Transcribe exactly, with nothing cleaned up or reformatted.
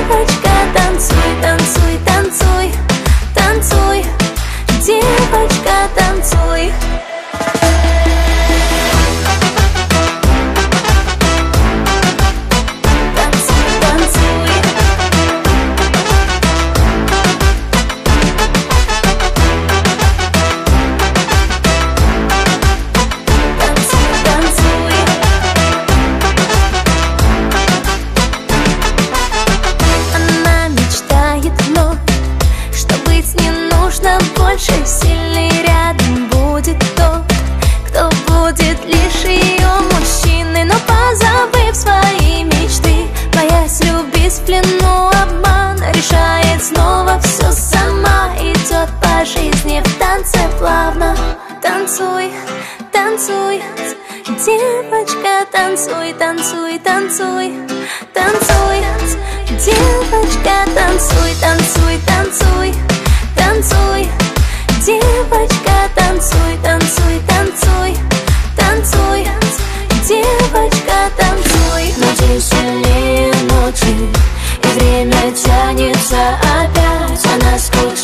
Девочка, танцуй, танцуй, танцуй, танцуй. Девочка, танцуй. Больше сильный рядом будет тот, кто будет лишь ее мужчиной. Но позабыв свои мечты, боясь любить в плену обмана, решает снова все сама. Идет по жизни в танце плавно. Танцуй, танцуй, девочка, танцуй, танцуй, танцуй, танцуй. Девочка, танцуй, танцуй, танцуй, танцуй. Девочка, танцуй, танцуй, танцуй, танцуй. Девочка, танцуй. Ночи сильнее ночи, и время тянется опять. Она скучает.